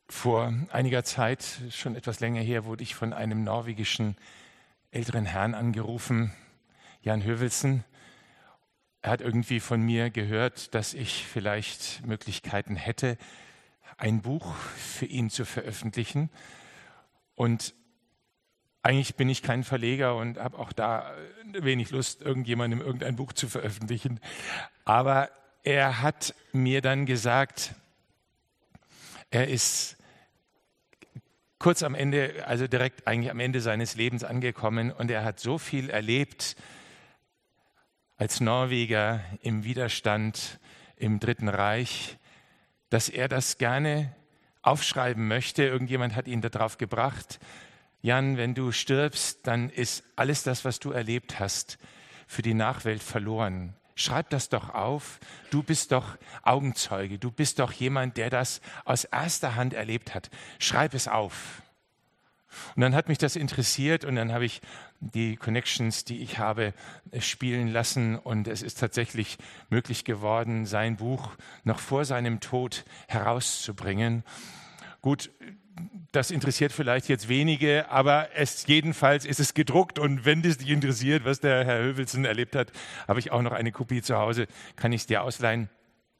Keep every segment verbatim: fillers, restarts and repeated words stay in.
Vor einiger Zeit, schon etwas länger her, wurde ich von einem norwegischen älteren Herrn angerufen, Jan Høvelsen. Er hat irgendwie von mir gehört, dass ich vielleicht Möglichkeiten hätte, ein Buch für ihn zu veröffentlichen. Und eigentlich bin ich kein Verleger und habe auch da wenig Lust, irgendjemandem irgendein Buch zu veröffentlichen. Aber er hat mir dann gesagt, er ist kurz am Ende, also direkt eigentlich am Ende seines Lebens angekommen und er hat so viel erlebt als Norweger im Widerstand im Dritten Reich, dass er das gerne aufschreiben möchte. Irgendjemand hat ihn darauf gebracht, Jan, wenn du stirbst, dann ist alles das, was du erlebt hast, für die Nachwelt verloren. Schreib das doch auf, du bist doch Augenzeuge, du bist doch jemand, der das aus erster Hand erlebt hat. Schreib es auf. Und dann hat mich das interessiert und dann habe ich die Connections, die ich habe, spielen lassen und es ist tatsächlich möglich geworden, sein Buch noch vor seinem Tod herauszubringen. Gut, das interessiert vielleicht jetzt wenige, aber es jedenfalls ist es gedruckt und wenn das dich interessiert, was der Herr Høvelsen erlebt hat, habe ich auch noch eine Kopie zu Hause, kann ich es dir ausleihen.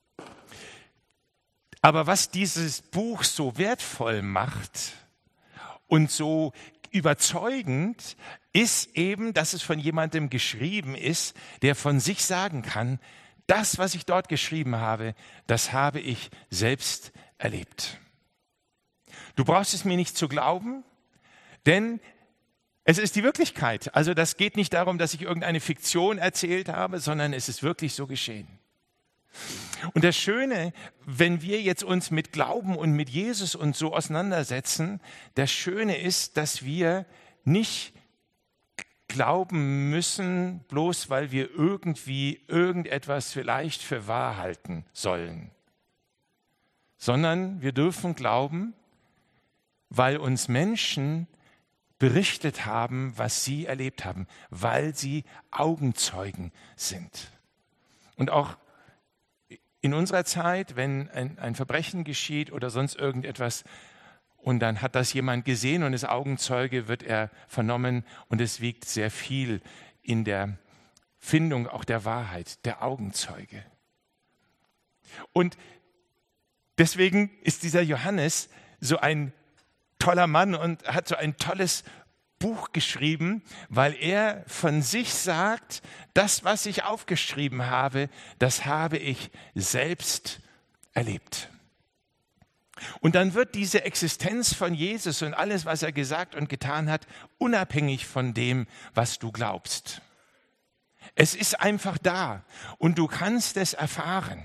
Aber was dieses Buch so wertvoll macht und so überzeugend, ist eben, dass es von jemandem geschrieben ist, der von sich sagen kann, das, was ich dort geschrieben habe, das habe ich selbst erlebt. Du brauchst es mir nicht zu glauben, denn es ist die Wirklichkeit. Also das geht nicht darum, dass ich irgendeine Fiktion erzählt habe, sondern es ist wirklich so geschehen. Und das Schöne, wenn wir jetzt uns mit Glauben und mit Jesus und so auseinandersetzen, das Schöne ist, dass wir nicht glauben müssen, bloß weil wir irgendwie irgendetwas vielleicht für wahr halten sollen, sondern wir dürfen glauben, weil uns Menschen berichtet haben, was sie erlebt haben, weil sie Augenzeugen sind. Und auch in unserer Zeit, wenn ein, ein Verbrechen geschieht oder sonst irgendetwas und dann hat das jemand gesehen und ist Augenzeuge, wird er vernommen und es wiegt sehr viel in der Findung auch der Wahrheit, der Augenzeuge. Und deswegen ist dieser Johannes so ein toller Mann und hat so ein tolles Buch geschrieben, weil er von sich sagt, das, was ich aufgeschrieben habe, das habe ich selbst erlebt. Und dann wird diese Existenz von Jesus und alles, was er gesagt und getan hat, unabhängig von dem, was du glaubst. Es ist einfach da und du kannst es erfahren.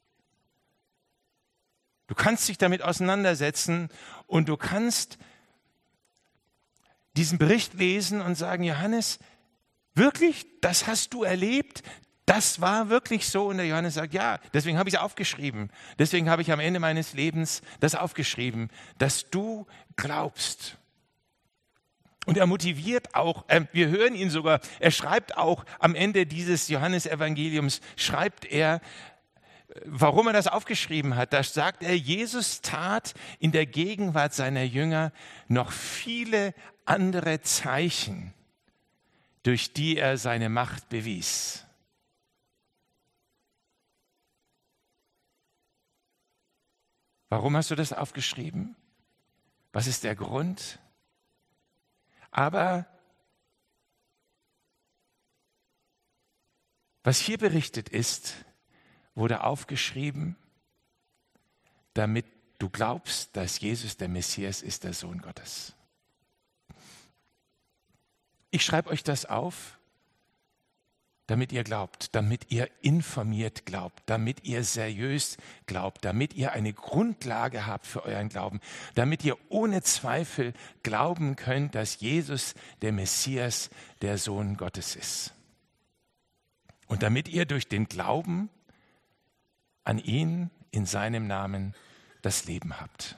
Du kannst dich damit auseinandersetzen und du kannst diesen Bericht lesen und sagen, Johannes, wirklich, das hast du erlebt? Das war wirklich so? Und der Johannes sagt, ja, deswegen habe ich es aufgeschrieben. Deswegen habe ich am Ende meines Lebens das aufgeschrieben, dass du glaubst. Und er motiviert auch, äh, wir hören ihn sogar, er schreibt auch am Ende dieses Johannesevangeliums, schreibt er, warum er das aufgeschrieben hat. Da sagt er, Jesus tat in der Gegenwart seiner Jünger noch viele andere Zeichen, durch die er seine Macht bewies. Warum hast du das aufgeschrieben? Was ist der Grund? Aber was hier berichtet ist, wurde aufgeschrieben, damit du glaubst, dass Jesus der Messias ist, der Sohn Gottes. Ich schreibe euch das auf, damit ihr glaubt, damit ihr informiert glaubt, damit ihr seriös glaubt, damit ihr eine Grundlage habt für euren Glauben, damit ihr ohne Zweifel glauben könnt, dass Jesus der Messias, der Sohn Gottes ist. Und damit ihr durch den Glauben an ihn in seinem Namen das Leben habt.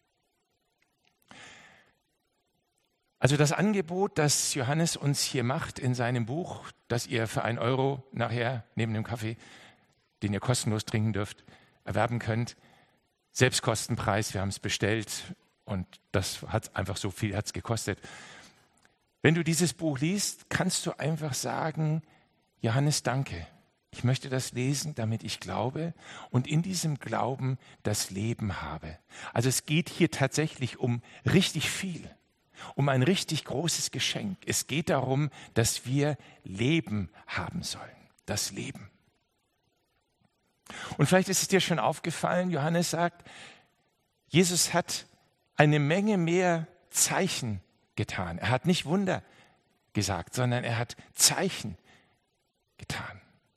Also das Angebot, das Johannes uns hier macht in seinem Buch, das ihr für einen Euro nachher neben dem Kaffee, den ihr kostenlos trinken dürft, erwerben könnt, Selbstkostenpreis, wir haben es bestellt und das hat einfach so viel hat's gekostet. Wenn du dieses Buch liest, kannst du einfach sagen, Johannes, danke. Ich möchte das lesen, damit ich glaube und in diesem Glauben das Leben habe. Also es geht hier tatsächlich um richtig viel, um ein richtig großes Geschenk. Es geht darum, dass wir Leben haben sollen, das Leben. Und vielleicht ist es dir schon aufgefallen, Johannes sagt, Jesus hat eine Menge mehr Zeichen getan. Er hat nicht Wunder gesagt, sondern er hat Zeichen getan.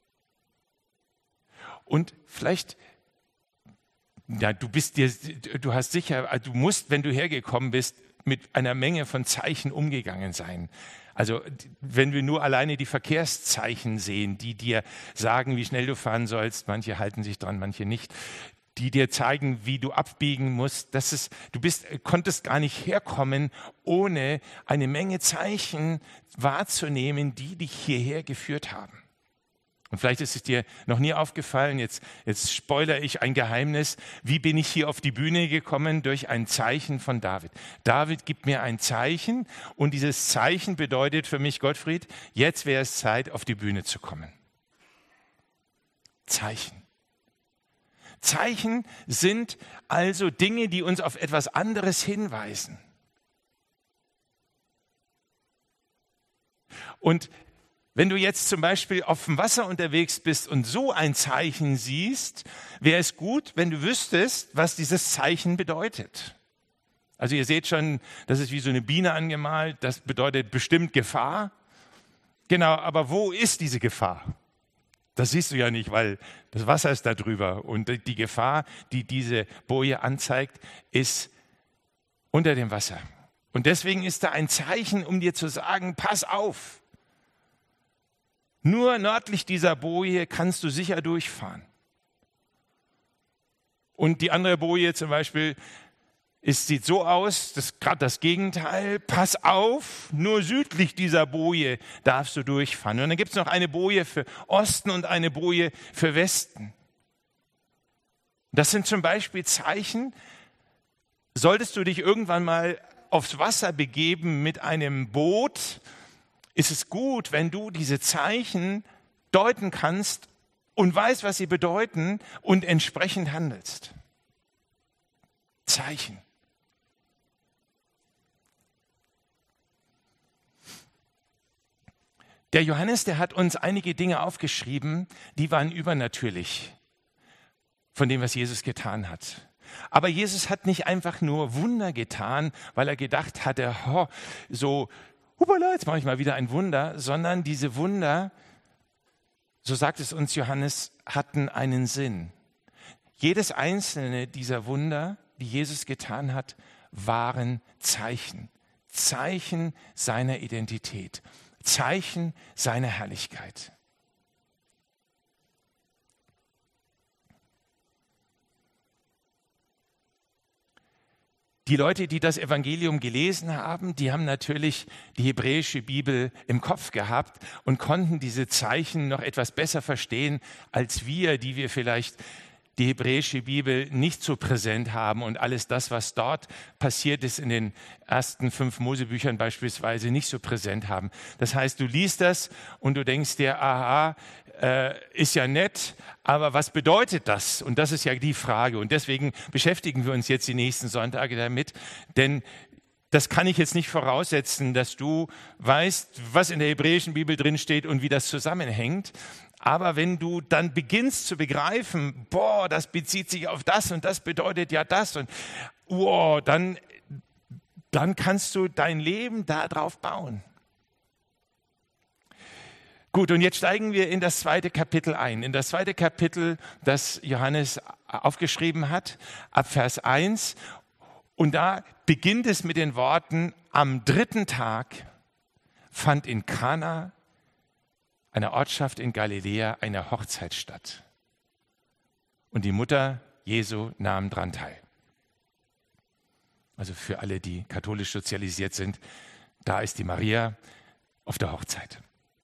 Und vielleicht, ja, du bist dir, du hast sicher, du musst, wenn du hergekommen bist, mit einer Menge von Zeichen umgegangen sein. Also wenn wir nur alleine die Verkehrszeichen sehen, die dir sagen, wie schnell du fahren sollst, manche halten sich dran, manche nicht, die dir zeigen, wie du abbiegen musst, das ist, du bist, konntest gar nicht herkommen, ohne eine Menge Zeichen wahrzunehmen, die dich hierher geführt haben. Und vielleicht ist es dir noch nie aufgefallen, jetzt, jetzt spoilere ich ein Geheimnis. Wie bin ich hier auf die Bühne gekommen? Durch ein Zeichen von David. David gibt mir ein Zeichen und dieses Zeichen bedeutet für mich, Gottfried, jetzt wäre es Zeit, auf die Bühne zu kommen. Zeichen. Zeichen sind also Dinge, die uns auf etwas anderes hinweisen. Und wenn du jetzt zum Beispiel auf dem Wasser unterwegs bist und so ein Zeichen siehst, wäre es gut, wenn du wüsstest, was dieses Zeichen bedeutet. Also ihr seht schon, das ist wie so eine Biene angemalt, das bedeutet bestimmt Gefahr. Genau, aber wo ist diese Gefahr? Das siehst du ja nicht, weil das Wasser ist da drüber. Und die Gefahr, die diese Boje anzeigt, ist unter dem Wasser. Und deswegen ist da ein Zeichen, um dir zu sagen, pass auf. Nur nördlich dieser Boje kannst du sicher durchfahren. Und die andere Boje zum Beispiel, es sieht so aus, das ist gerade das Gegenteil. Pass auf, nur südlich dieser Boje darfst du durchfahren. Und dann gibt es noch eine Boje für Osten und eine Boje für Westen. Das sind zum Beispiel Zeichen, solltest du dich irgendwann mal aufs Wasser begeben mit einem Boot, ist es gut, wenn du diese Zeichen deuten kannst und weißt, was sie bedeuten und entsprechend handelst. Zeichen. Der Johannes, der hat uns einige Dinge aufgeschrieben, die waren übernatürlich von dem, was Jesus getan hat. Aber Jesus hat nicht einfach nur Wunder getan, weil er gedacht hatte, oh, so, hupala, jetzt mache ich mal wieder ein Wunder, sondern diese Wunder, so sagt es uns Johannes, hatten einen Sinn. Jedes einzelne dieser Wunder, die Jesus getan hat, waren Zeichen. Zeichen seiner Identität. Zeichen seiner Herrlichkeit. Die Leute, die das Evangelium gelesen haben, die haben natürlich die hebräische Bibel im Kopf gehabt und konnten diese Zeichen noch etwas besser verstehen als wir, die wir vielleicht die hebräische Bibel nicht so präsent haben und alles das, was dort passiert ist in den ersten fünf Mosebüchern beispielsweise, nicht so präsent haben. Das heißt, du liest das und du denkst dir, aha, äh, ist ja nett, aber was bedeutet das? Und das ist ja die Frage. Und deswegen beschäftigen wir uns jetzt die nächsten Sonntage damit, denn das kann ich jetzt nicht voraussetzen, dass du weißt, was in der hebräischen Bibel drin steht und wie das zusammenhängt. Aber wenn du dann beginnst zu begreifen, boah, das bezieht sich auf das und das bedeutet ja das und wow, dann, dann kannst du dein Leben darauf bauen. Gut, und jetzt steigen wir in das zweite Kapitel ein. In das zweite Kapitel, das Johannes aufgeschrieben hat, ab Vers eins. Und da beginnt es mit den Worten, am dritten Tag fand in Kana, einer Ortschaft in Galiläa, eine Hochzeit statt. Und die Mutter Jesu nahm daran teil. Also für alle, die katholisch sozialisiert sind, da ist die Maria auf der Hochzeit.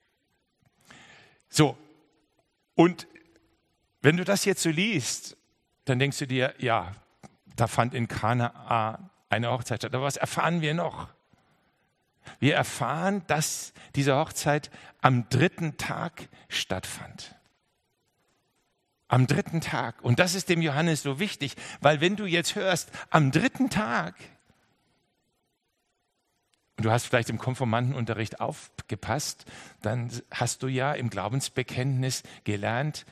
So, und wenn du das jetzt so liest, dann denkst du dir, ja, Da fand in Kana eine Hochzeit statt. Aber was erfahren wir noch? Wir erfahren, dass diese Hochzeit am dritten Tag stattfand. Am dritten Tag. Und das ist dem Johannes so wichtig, weil wenn du jetzt hörst, am dritten Tag, und du hast vielleicht im Konformantenunterricht aufgepasst, dann hast du ja im Glaubensbekenntnis gelernt,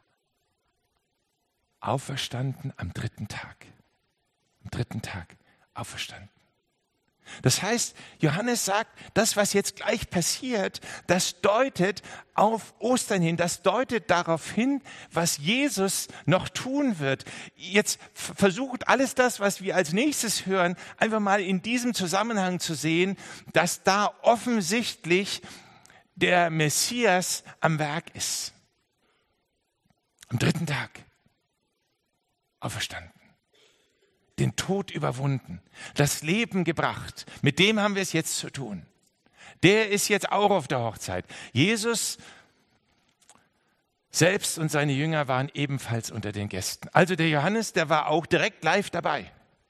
auferstanden am dritten Tag. Am dritten Tag auferstanden. Das heißt, Johannes sagt, das, was jetzt gleich passiert, das deutet auf Ostern hin, das deutet darauf hin, was Jesus noch tun wird. Jetzt versucht alles das, was wir als nächstes hören, einfach mal in diesem Zusammenhang zu sehen, dass da offensichtlich der Messias am Werk ist. Am dritten Tag auferstanden. Den Tod überwunden, das Leben gebracht. Mit dem haben wir es jetzt zu tun. Der ist jetzt auch auf der Hochzeit. Jesus selbst und seine Jünger waren ebenfalls unter den Gästen. Also der Johannes, der war auch direkt live dabei.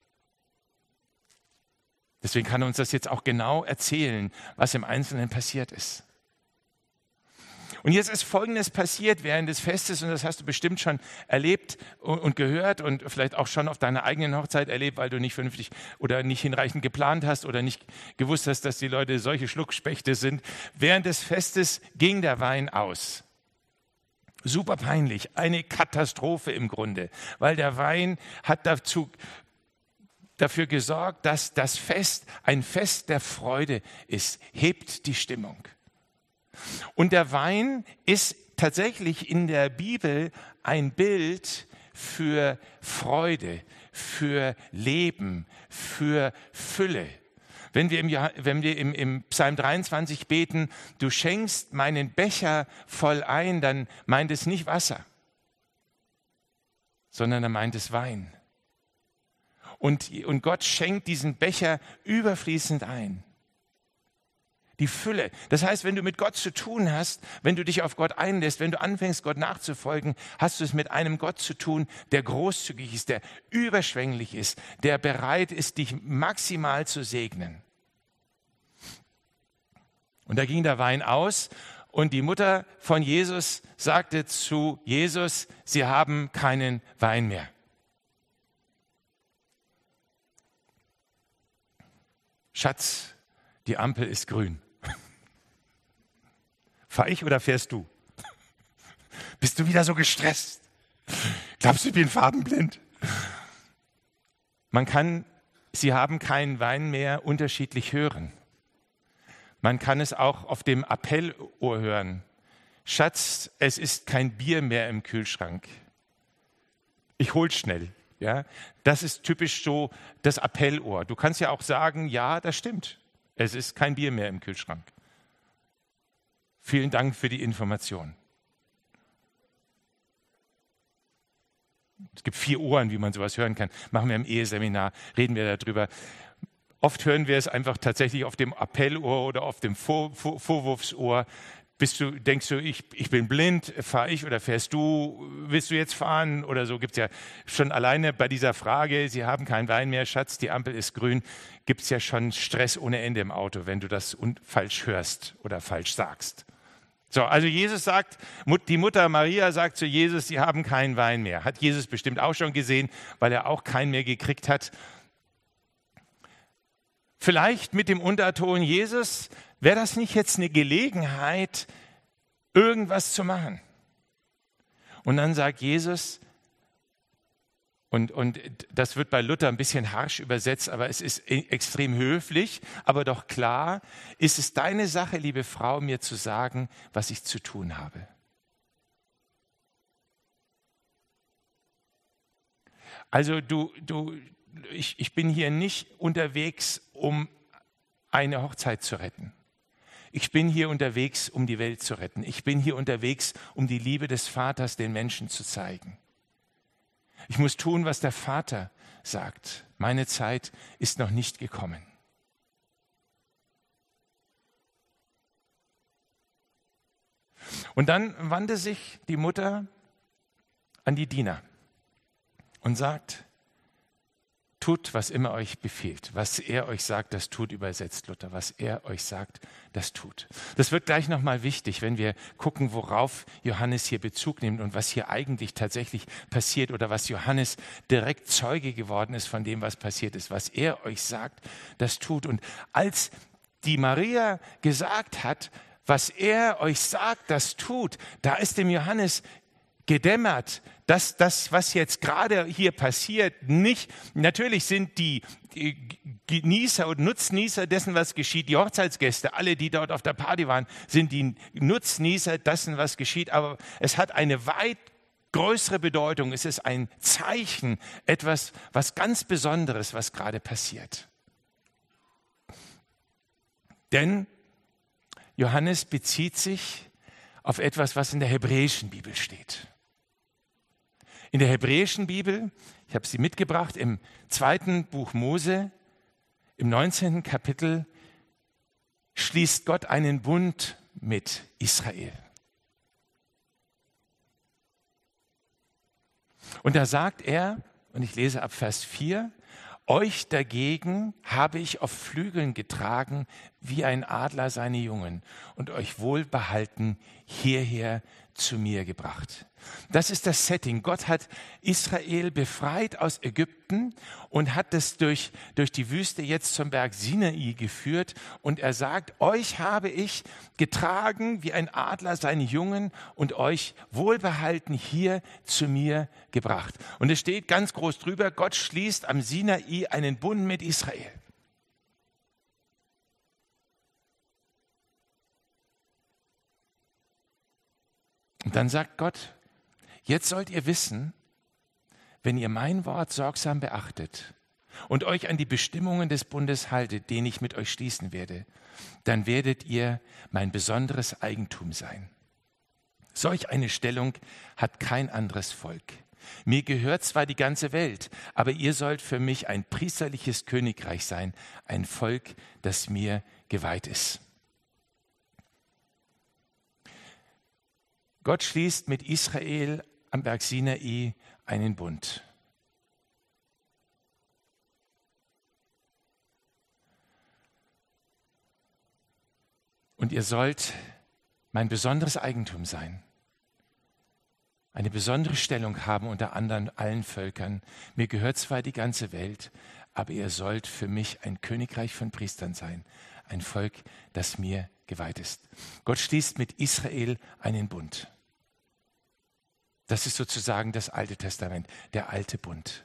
Deswegen kann er uns das jetzt auch genau erzählen, was im Einzelnen passiert ist. Und jetzt ist Folgendes passiert während des Festes, und das hast du bestimmt schon erlebt und gehört und vielleicht auch schon auf deiner eigenen Hochzeit erlebt, weil du nicht vernünftig oder nicht hinreichend geplant hast oder nicht gewusst hast, dass die Leute solche Schluckspechte sind. Während des Festes ging der Wein aus. Super peinlich, eine Katastrophe im Grunde, weil der Wein hat dazu dafür gesorgt, dass das Fest ein Fest der Freude ist, hebt die Stimmung. Und der Wein ist tatsächlich in der Bibel ein Bild für Freude, für Leben, für Fülle. Wenn wir, im, wenn wir im, im Psalm dreiundzwanzig beten, du schenkst meinen Becher voll ein, dann meint es nicht Wasser, sondern er meint es Wein. Und, und Gott schenkt diesen Becher überfließend ein. Die Fülle. Das heißt, wenn du mit Gott zu tun hast, wenn du dich auf Gott einlässt, wenn du anfängst, Gott nachzufolgen, hast du es mit einem Gott zu tun, der großzügig ist, der überschwänglich ist, der bereit ist, dich maximal zu segnen. Und da ging der Wein aus und die Mutter von Jesus sagte zu Jesus, sie haben keinen Wein mehr. Schatz, die Ampel ist grün. Fahr ich oder fährst du? Bist du wieder so gestresst? Glaubst du, ich bin farbenblind? Man kann, sie haben keinen Wein mehr, unterschiedlich hören. Man kann es auch auf dem Appellohr hören. Schatz, es ist kein Bier mehr im Kühlschrank. Ich hol's schnell. Ja? Das ist typisch so das Appellohr. Du kannst ja auch sagen, ja, das stimmt. Es ist kein Bier mehr im Kühlschrank. Vielen Dank für die Information. Es gibt vier Ohren, wie man sowas hören kann. Machen wir im Eheseminar, reden wir darüber. Oft hören wir es einfach tatsächlich auf dem Appellohr oder auf dem Vor- Vor- Vorwurfsohr. Bist du, denkst du, ich, ich bin blind, fahre ich oder fährst du, willst du jetzt fahren oder so? Gibt es ja schon alleine bei dieser Frage, Sie haben keinen Wein mehr, Schatz, die Ampel ist grün, gibt es ja schon Stress ohne Ende im Auto, wenn du das un- falsch hörst oder falsch sagst. So, also Jesus sagt, die Mutter Maria sagt zu Jesus, sie haben keinen Wein mehr. Hat Jesus bestimmt auch schon gesehen, weil er auch keinen mehr gekriegt hat. Vielleicht mit dem Unterton, Jesus, wäre das nicht jetzt eine Gelegenheit, irgendwas zu machen? Und dann sagt Jesus, und, und das wird bei Luther ein bisschen harsch übersetzt, aber es ist extrem höflich, aber doch klar, ist es deine Sache, liebe Frau, mir zu sagen, was ich zu tun habe. Also du, du, ich, ich bin hier nicht unterwegs, um eine Hochzeit zu retten. Ich bin hier unterwegs, um die Welt zu retten. Ich bin hier unterwegs, um die Liebe des Vaters den Menschen zu zeigen. Ich muss tun, was der Vater sagt. Meine Zeit ist noch nicht gekommen. Und dann wandte sich die Mutter an die Diener und sagt, Tut, was immer euch befiehlt. Was er euch sagt, das tut, übersetzt Luther. Was er euch sagt, das tut. Das wird gleich nochmal wichtig, wenn wir gucken, worauf Johannes hier Bezug nimmt und was hier eigentlich tatsächlich passiert oder was Johannes direkt Zeuge geworden ist von dem, was passiert ist. Was er euch sagt, das tut. Und als die Maria gesagt hat, was er euch sagt, das tut, da ist dem Johannes gedämmert, dass das, was jetzt gerade hier passiert, nicht, natürlich sind die Genießer und Nutznießer dessen, was geschieht, die Hochzeitsgäste, alle, die dort auf der Party waren, sind die Nutznießer dessen, was geschieht, aber es hat eine weit größere Bedeutung, es ist ein Zeichen, etwas, was ganz Besonderes, was gerade passiert. Denn Johannes bezieht sich auf etwas, was in der hebräischen Bibel steht. In der hebräischen Bibel, ich habe sie mitgebracht, im zweiten Buch Mose, im neunzehnten Kapitel, schließt Gott einen Bund mit Israel. Und da sagt er, und ich lese ab Vers vier, euch dagegen habe ich auf Flügeln getragen, wie ein Adler seine Jungen, und euch wohlbehalten hierher zu mir gebracht. Das ist das Setting. Gott hat Israel befreit aus Ägypten und hat es durch, durch die Wüste jetzt zum Berg Sinai geführt. Und er sagt, euch habe ich getragen wie ein Adler seine Jungen und euch wohlbehalten hier zu mir gebracht. Und es steht ganz groß drüber, Gott schließt am Sinai einen Bund mit Israel. Und dann sagt Gott, jetzt sollt ihr wissen, wenn ihr mein Wort sorgsam beachtet und euch an die Bestimmungen des Bundes haltet, den ich mit euch schließen werde, dann werdet ihr mein besonderes Eigentum sein. Solch eine Stellung hat kein anderes Volk. Mir gehört zwar die ganze Welt, aber ihr sollt für mich ein priesterliches Königreich sein, ein Volk, das mir geweiht ist. Gott schließt mit Israel am Berg Sinai einen Bund. Und ihr sollt mein besonderes Eigentum sein, eine besondere Stellung haben unter anderen allen Völkern. Mir gehört zwar die ganze Welt, aber ihr sollt für mich ein Königreich von Priestern sein, ein Volk, das mir geweiht ist. Gott schließt mit Israel einen Bund. Das ist sozusagen das Alte Testament, der alte Bund.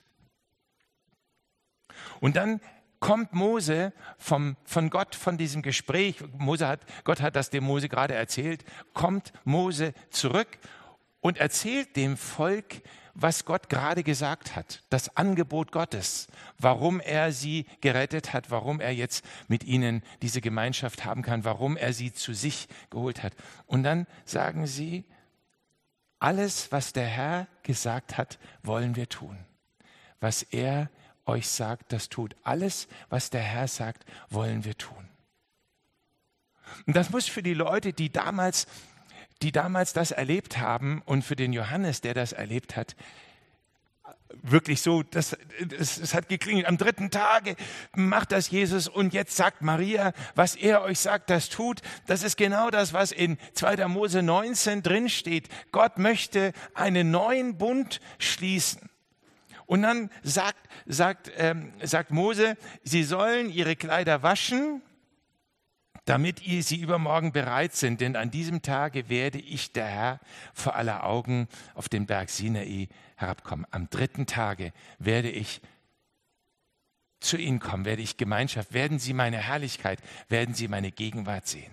Und dann kommt Mose vom, von Gott, von diesem Gespräch, Mose hat, Gott hat das dem Mose gerade erzählt, kommt Mose zurück und erzählt dem Volk, was Gott gerade gesagt hat, das Angebot Gottes, warum er sie gerettet hat, warum er jetzt mit ihnen diese Gemeinschaft haben kann, warum er sie zu sich geholt hat. Und dann sagen sie, alles, was der Herr gesagt hat, wollen wir tun. Was er euch sagt, das tut. Alles, was der Herr sagt, wollen wir tun. Und das muss für die Leute, die damals, die damals das erlebt haben und für den Johannes, der das erlebt hat, wirklich so, das, es, es hat geklingelt. Am dritten Tage macht das Jesus und jetzt sagt Maria, was er euch sagt, das tut. Das ist genau das, was in zweiter Mose neunzehn drin steht. Gott möchte einen neuen Bund schließen. Und dann sagt, sagt, ähm, sagt Mose, sie sollen ihre Kleider waschen, damit sie übermorgen bereit sind. Denn an diesem Tage werde ich, der Herr, vor aller Augen auf den Berg Sinai herabkommen. Am dritten Tage werde ich zu ihnen kommen, werde ich Gemeinschaft, werden sie meine Herrlichkeit, werden sie meine Gegenwart sehen.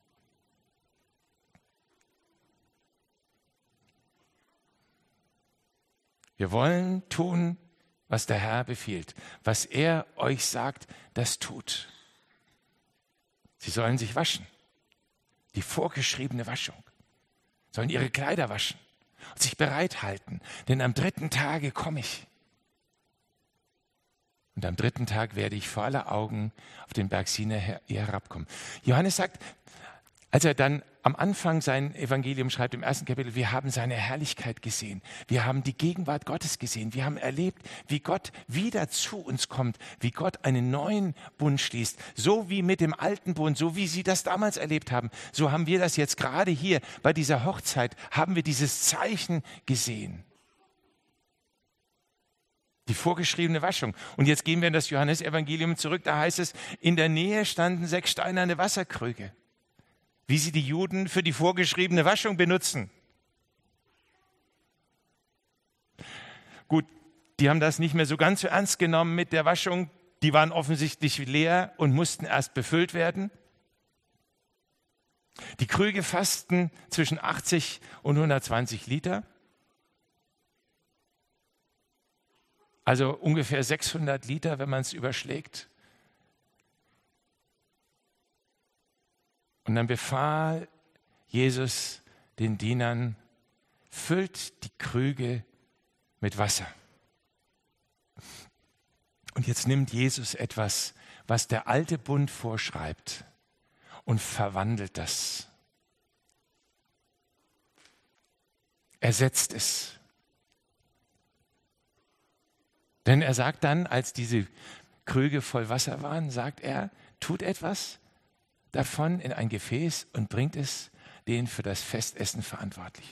Wir wollen tun, was der Herr befiehlt. Was er euch sagt, das tut. Sie sollen sich waschen. Die vorgeschriebene Waschung. Sollen ihre Kleider waschen und sich bereithalten. Denn am dritten Tage komme ich. Und am dritten Tag werde ich vor aller Augen auf den Berg Sinai herabkommen. Johannes sagt, Als er dann am Anfang sein Evangelium schreibt, im ersten Kapitel, wir haben seine Herrlichkeit gesehen, wir haben die Gegenwart Gottes gesehen, wir haben erlebt, wie Gott wieder zu uns kommt, wie Gott einen neuen Bund schließt, so wie mit dem alten Bund, so wie sie das damals erlebt haben, so haben wir das jetzt gerade hier bei dieser Hochzeit, haben wir dieses Zeichen gesehen. Die vorgeschriebene Waschung. Und jetzt gehen wir in das Johannesevangelium zurück, da heißt es, in der Nähe standen sechs steinerne Wasserkrüge, wie sie die Juden für die vorgeschriebene Waschung benutzen. Gut, die haben das nicht mehr so ganz so ernst genommen mit der Waschung. Die waren offensichtlich leer und mussten erst befüllt werden. Die Krüge fassten zwischen achtzig und hundertzwanzig Liter. Also ungefähr sechshundert Liter, wenn man es überschlägt. Und dann befahl Jesus den Dienern, füllt die Krüge mit Wasser. Und jetzt nimmt Jesus etwas, was der alte Bund vorschreibt, und verwandelt das. Ersetzt es. Denn er sagt dann, als diese Krüge voll Wasser waren, sagt er, tut etwas davon in ein Gefäß und bringt es den für das Festessen Verantwortlichen.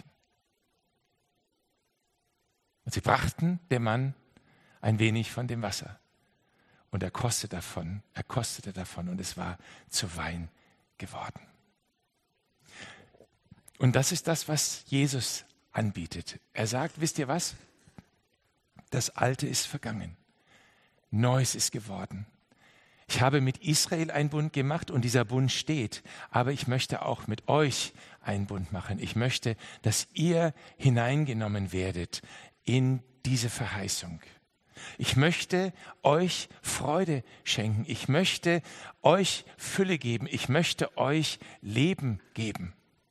Und sie brachten dem Mann ein wenig von dem Wasser. Und er kostete davon, er kostete davon und es war zu Wein geworden. Und das ist das, was Jesus anbietet. Er sagt, wisst ihr was? Das Alte ist vergangen. Neues ist geworden. Ich habe mit Israel einen Bund gemacht und dieser Bund steht. Aber ich möchte auch mit euch einen Bund machen. Ich möchte, dass ihr hineingenommen werdet in diese Verheißung. Ich möchte euch Freude schenken. Ich möchte euch Fülle geben. Ich möchte euch Leben geben.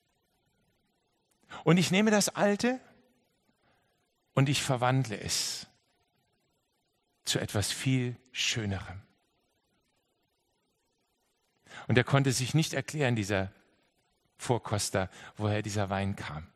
Und ich nehme das Alte und ich verwandle es zu etwas viel Schönerem. Und er konnte sich nicht erklären, dieser Vorkoster, woher dieser Wein kam.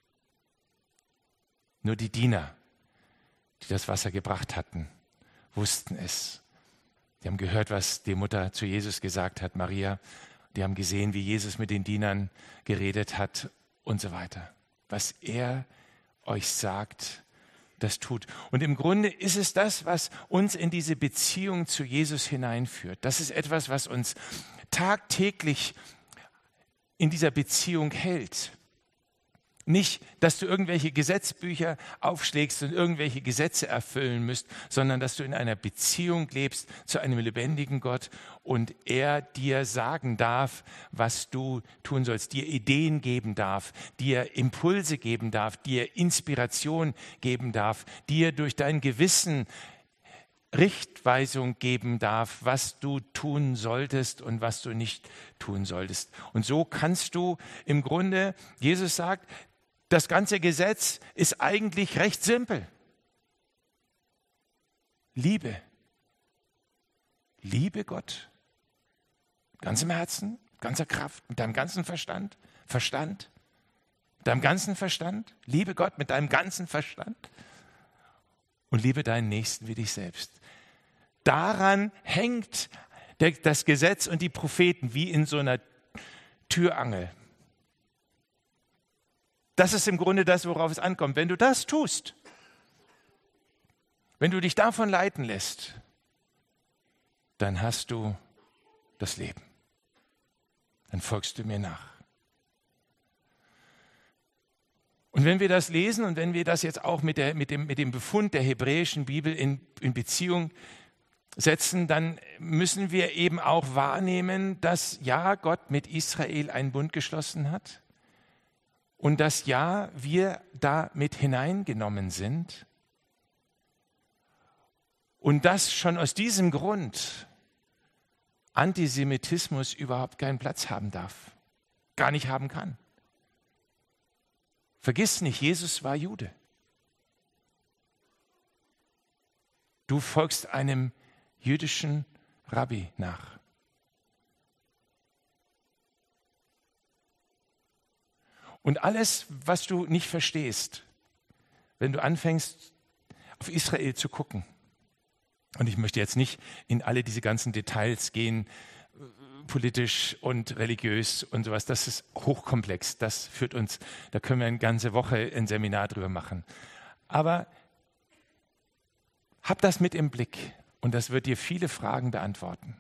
Nur die Diener, die das Wasser gebracht hatten, wussten es. Die haben gehört, was die Mutter zu Jesus gesagt hat, Maria. Die haben gesehen, wie Jesus mit den Dienern geredet hat und so weiter. Was er euch sagt, das tut. Und im Grunde ist es das, was uns in diese Beziehung zu Jesus hineinführt. Das ist etwas, was uns tagtäglich in dieser Beziehung hält. Nicht, dass du irgendwelche Gesetzbücher aufschlägst und irgendwelche Gesetze erfüllen müsst, sondern dass du in einer Beziehung lebst zu einem lebendigen Gott und er dir sagen darf, was du tun sollst, dir Ideen geben darf, dir Impulse geben darf, dir Inspiration geben darf, dir durch dein Gewissen Richtweisung geben darf, was du tun solltest und was du nicht tun solltest. Und so kannst du im Grunde, Jesus sagt, das ganze Gesetz ist eigentlich recht simpel. Liebe. Liebe Gott. Mit ganzem Herzen, mit ganzer Kraft, mit deinem ganzen Verstand. Verstand. Mit deinem ganzen Verstand. Liebe Gott mit deinem ganzen Verstand. Und liebe deinen Nächsten wie dich selbst. Daran hängt der, das Gesetz und die Propheten wie in so einer Türangel. Das ist im Grunde das, worauf es ankommt. Wenn du das tust, wenn du dich davon leiten lässt, dann hast du das Leben. Dann folgst du mir nach. Und wenn wir das lesen und wenn wir das jetzt auch mit, der, mit, dem, mit dem Befund der hebräischen Bibel in, in Beziehung setzen, dann müssen wir eben auch wahrnehmen, dass ja, Gott mit Israel einen Bund geschlossen hat und dass ja, wir da mit hineingenommen sind und dass schon aus diesem Grund Antisemitismus überhaupt keinen Platz haben darf, gar nicht haben kann. Vergiss nicht, Jesus war Jude. Du folgst einem jüdischen Rabbi nach. Und alles, was du nicht verstehst, wenn du anfängst, auf Israel zu gucken, und ich möchte jetzt nicht in alle diese ganzen Details gehen, politisch und religiös und sowas, das ist hochkomplex, das führt uns, da können wir eine ganze Woche ein Seminar drüber machen. Aber hab das mit im Blick und das wird dir viele Fragen beantworten.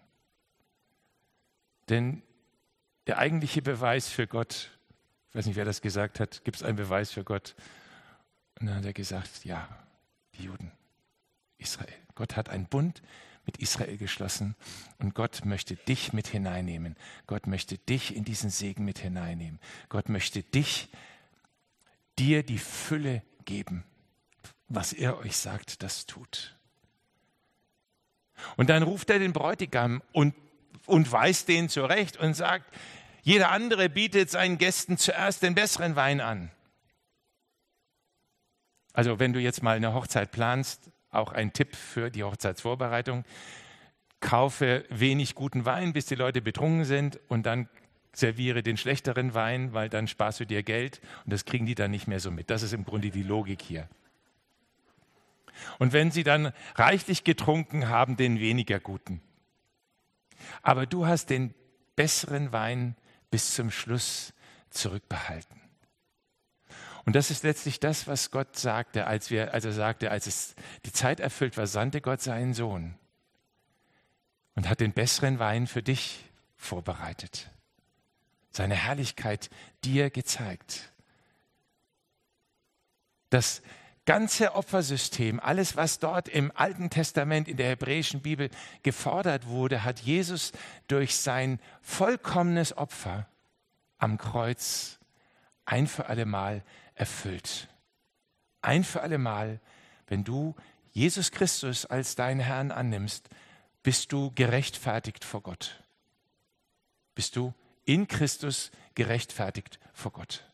Denn der eigentliche Beweis für Gott, ich weiß nicht, wer das gesagt hat, gibt es einen Beweis für Gott? Und dann hat er gesagt, ja, die Juden, Israel. Gott hat einen Bund mit Israel geschlossen und Gott möchte dich mit hineinnehmen. Gott möchte dich in diesen Segen mit hineinnehmen. Gott möchte dich, dir die Fülle geben, was er euch sagt, das tut. Und dann ruft er den Bräutigam und, und weist den zurecht und sagt, jeder andere bietet seinen Gästen zuerst den besseren Wein an. Also wenn du jetzt mal eine Hochzeit planst, auch ein Tipp für die Hochzeitsvorbereitung, kaufe wenig guten Wein, bis die Leute betrunken sind und dann serviere den schlechteren Wein, weil dann sparst du dir Geld und das kriegen die dann nicht mehr so mit. Das ist im Grunde die Logik hier. Und wenn sie dann reichlich getrunken haben, den weniger guten. Aber du hast den besseren Wein bis zum Schluss zurückbehalten. Und das ist letztlich das, was Gott sagte, als, wir, als er sagte, als es die Zeit erfüllt war, sandte Gott seinen Sohn und hat den besseren Wein für dich vorbereitet. Seine Herrlichkeit dir gezeigt. Das ganze Opfersystem, alles, was dort im Alten Testament, in der hebräischen Bibel gefordert wurde, hat Jesus durch sein vollkommenes Opfer am Kreuz ein für alle Mal erfüllt. Ein für alle Mal, wenn du Jesus Christus als deinen Herrn annimmst, bist du gerechtfertigt vor Gott. Bist du in Christus gerechtfertigt vor Gott.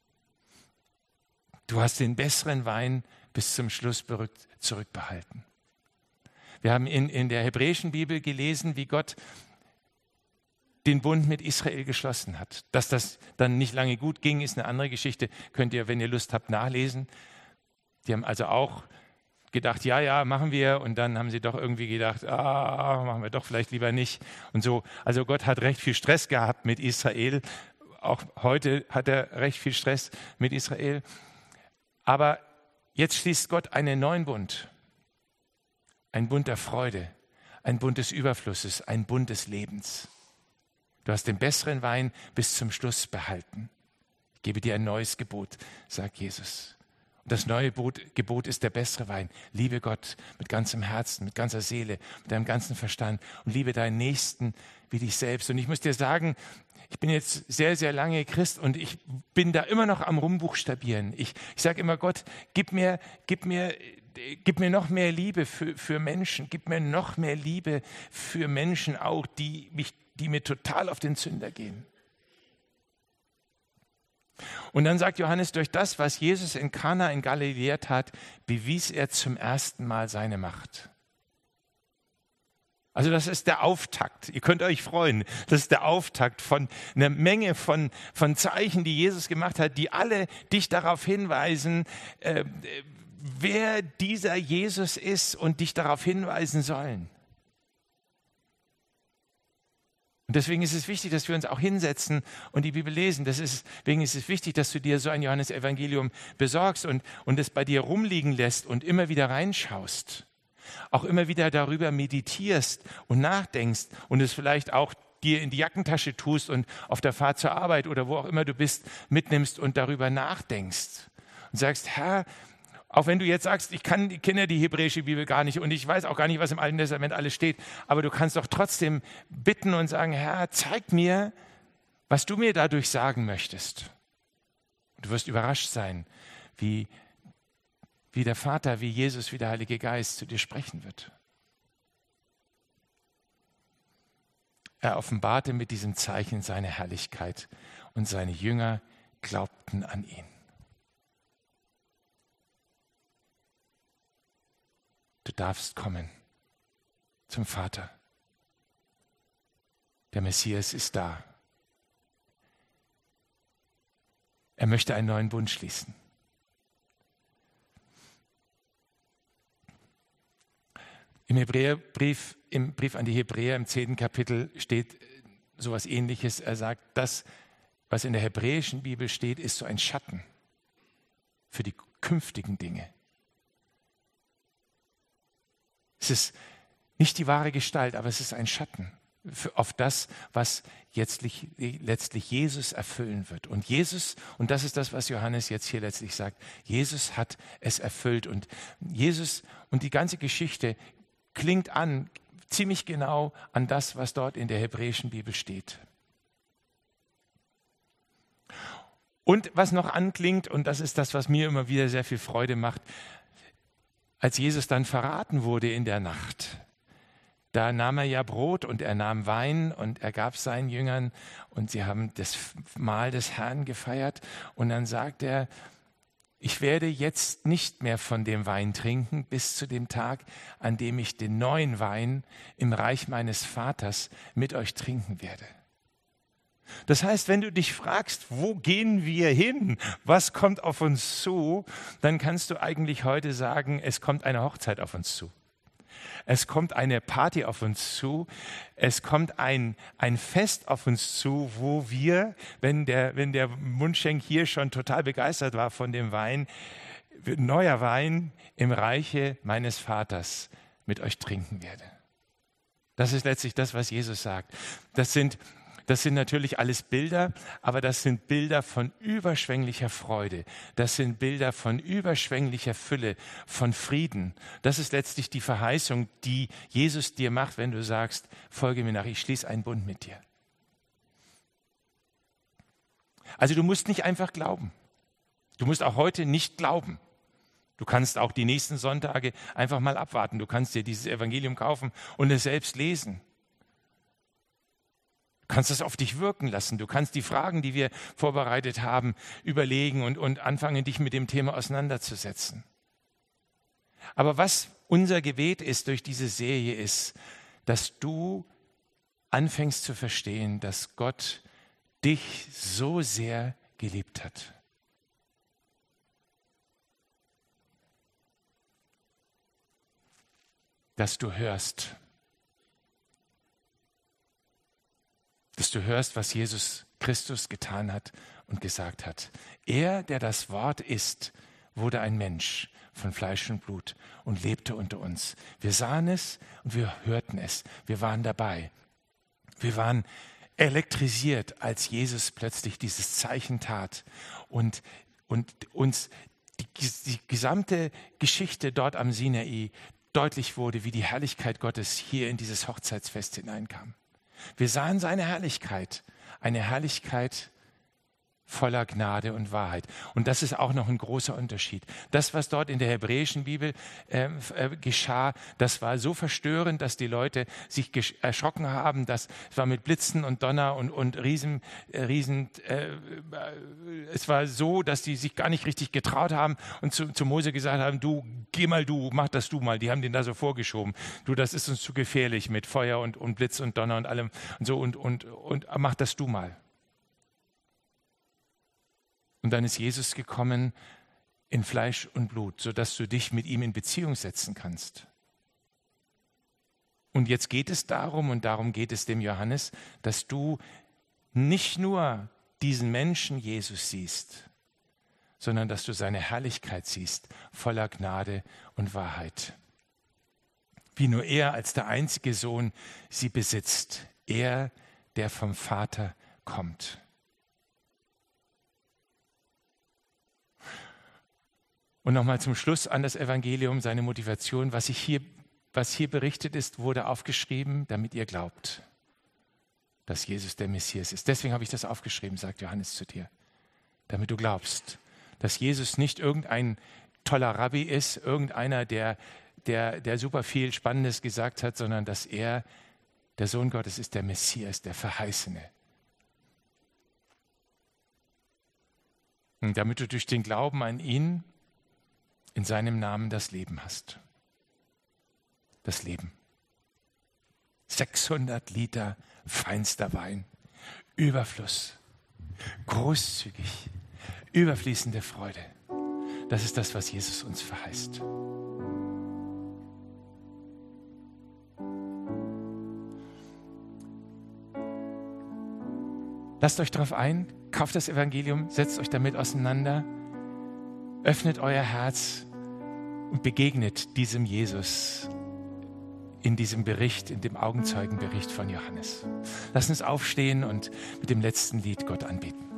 Du hast den besseren Wein bis zum Schluss zurückbehalten. Wir haben in, in der hebräischen Bibel gelesen, wie Gott den Bund mit Israel geschlossen hat. Dass das dann nicht lange gut ging, ist eine andere Geschichte. Könnt ihr, wenn ihr Lust habt, nachlesen. Die haben also auch gedacht, ja, ja, machen wir. Und dann haben sie doch irgendwie gedacht, ah, machen wir doch vielleicht lieber nicht. Und so, also Gott hat recht viel Stress gehabt mit Israel. Auch heute hat er recht viel Stress mit Israel. Aber jetzt schließt Gott einen neuen Bund. Ein Bund der Freude, ein Bund des Überflusses, ein Bund des Lebens. Du hast den besseren Wein bis zum Schluss behalten. Ich gebe dir ein neues Gebot, sagt Jesus. Und das neue Gebot ist der bessere Wein. Liebe Gott mit ganzem Herzen, mit ganzer Seele, mit deinem ganzen Verstand und liebe deinen Nächsten wie dich selbst. Und ich muss dir sagen, ich bin jetzt sehr, sehr lange Christ und ich bin da immer noch am Rumbuchstabieren. Ich, ich sage immer, Gott, gib mir, gib mir, gib mir noch mehr Liebe für, für Menschen. Gib mir noch mehr Liebe für Menschen auch, die, mich, die mir total auf den Zünder gehen. Und dann sagt Johannes, durch das, was Jesus in Kana in Galiläa tat, bewies er zum ersten Mal seine Macht. Also das ist der Auftakt. Ihr könnt euch freuen. Das ist der Auftakt von einer Menge von, von Zeichen, die Jesus gemacht hat, die alle dich darauf hinweisen, äh, wer dieser Jesus ist und dich darauf hinweisen sollen. Und deswegen ist es wichtig, dass wir uns auch hinsetzen und die Bibel lesen. Das ist, deswegen ist es wichtig, dass du dir so ein Johannesevangelium besorgst und, und es bei dir rumliegen lässt und immer wieder reinschaust. Auch immer wieder darüber meditierst und nachdenkst und es vielleicht auch dir in die Jackentasche tust und auf der Fahrt zur Arbeit oder wo auch immer du bist, mitnimmst und darüber nachdenkst. Und sagst, Herr, auch wenn du jetzt sagst, ich kann, ich kenne die hebräische Bibel gar nicht und ich weiß auch gar nicht, was im Alten Testament alles steht, aber du kannst doch trotzdem bitten und sagen, Herr, zeig mir, was du mir dadurch sagen möchtest. Und du wirst überrascht sein, wie wie der Vater, wie Jesus, wie der Heilige Geist zu dir sprechen wird. Er offenbarte mit diesem Zeichen seine Herrlichkeit und seine Jünger glaubten an ihn. Du darfst kommen zum Vater. Der Messias ist da. Er möchte einen neuen Bund schließen. Im Hebräerbrief, im Brief an die Hebräer im zehnten Kapitel steht sowas Ähnliches. Er sagt, das, was in der hebräischen Bibel steht, ist so ein Schatten für die künftigen Dinge. Es ist nicht die wahre Gestalt, aber es ist ein Schatten auf das, was jetzt letztlich Jesus erfüllen wird. Und Jesus, und das ist das, was Johannes jetzt hier letztlich sagt, Jesus hat es erfüllt. Und Jesus und die ganze Geschichte klingt an, ziemlich genau an das, was dort in der hebräischen Bibel steht. Und was noch anklingt, und das ist das, was mir immer wieder sehr viel Freude macht, als Jesus dann verraten wurde in der Nacht, da nahm er ja Brot und er nahm Wein und er gab seinen Jüngern und sie haben das Mahl des Herrn gefeiert. Und dann sagt er, ich werde jetzt nicht mehr von dem Wein trinken bis zu dem Tag, an dem ich den neuen Wein im Reich meines Vaters mit euch trinken werde. Das heißt, wenn du dich fragst, wo gehen wir hin? Was kommt auf uns zu? Dann kannst du eigentlich heute sagen, es kommt eine Hochzeit auf uns zu. Es kommt eine Party auf uns zu. Es kommt ein, ein Fest auf uns zu, wo wir, wenn der, wenn der Mundschenk hier schon total begeistert war von dem Wein, neuer Wein im Reiche meines Vaters mit euch trinken werde. Das ist letztlich das, was Jesus sagt. Das sind Das sind natürlich alles Bilder, aber das sind Bilder von überschwänglicher Freude. Das sind Bilder von überschwänglicher Fülle, von Frieden. Das ist letztlich die Verheißung, die Jesus dir macht, wenn du sagst, folge mir nach, ich schließe einen Bund mit dir. Also du musst nicht einfach glauben. Du musst auch heute nicht glauben. Du kannst auch die nächsten Sonntage einfach mal abwarten. Du kannst dir dieses Evangelium kaufen und es selbst lesen. Du kannst es auf dich wirken lassen. Du kannst die Fragen, die wir vorbereitet haben, überlegen und, und anfangen, dich mit dem Thema auseinanderzusetzen. Aber was unser Gebet ist durch diese Serie ist, dass du anfängst zu verstehen, dass Gott dich so sehr geliebt hat. Dass du hörst, dass du hörst, was Jesus Christus getan hat und gesagt hat. Er, der das Wort ist, wurde ein Mensch von Fleisch und Blut und lebte unter uns. Wir sahen es und wir hörten es. Wir waren dabei. Wir waren elektrisiert, als Jesus plötzlich dieses Zeichen tat und, und uns die, die gesamte Geschichte dort am Sinai deutlich wurde, wie die Herrlichkeit Gottes hier in dieses Hochzeitsfest hineinkam. Wir sahen seine Herrlichkeit, eine Herrlichkeit voller Gnade und Wahrheit. Und das ist auch noch ein großer Unterschied. Das, was dort in der hebräischen Bibel äh, äh, geschah, das war so verstörend, dass die Leute sich gesch- erschrocken haben. Das war mit Blitzen und Donner und, und Riesen, äh, Riesen äh, äh, es war so, dass die sich gar nicht richtig getraut haben und zu, zu Mose gesagt haben, du, geh mal du, mach das du mal. Die haben den da so vorgeschoben. Du, das ist uns zu gefährlich mit Feuer und, und Blitz und Donner und allem und so und, und, und mach das du mal. Und dann ist Jesus gekommen in Fleisch und Blut, sodass du dich mit ihm in Beziehung setzen kannst. Und jetzt geht es darum, und darum geht es dem Johannes, dass du nicht nur diesen Menschen Jesus siehst, sondern dass du seine Herrlichkeit siehst, voller Gnade und Wahrheit. Wie nur er als der einzige Sohn sie besitzt, er, der vom Vater kommt. Und nochmal zum Schluss an das Evangelium, seine Motivation. Was, ich hier, was hier berichtet ist, wurde aufgeschrieben, damit ihr glaubt, dass Jesus der Messias ist. Deswegen habe ich das aufgeschrieben, sagt Johannes zu dir. Damit du glaubst, dass Jesus nicht irgendein toller Rabbi ist, irgendeiner, der, der, der super viel Spannendes gesagt hat, sondern dass er der Sohn Gottes ist, der Messias, der Verheißene. Und damit du durch den Glauben an ihn in seinem Namen das Leben hast. Das Leben. sechshundert Liter feinster Wein. Überfluss. Großzügig. überfließende Freude. Das ist das, was Jesus uns verheißt. Lasst euch darauf ein, kauft das Evangelium, setzt euch damit auseinander, öffnet euer Herz und begegnet diesem Jesus in diesem Bericht, in dem Augenzeugenbericht von Johannes. Lasst uns aufstehen und mit dem letzten Lied Gott anbeten.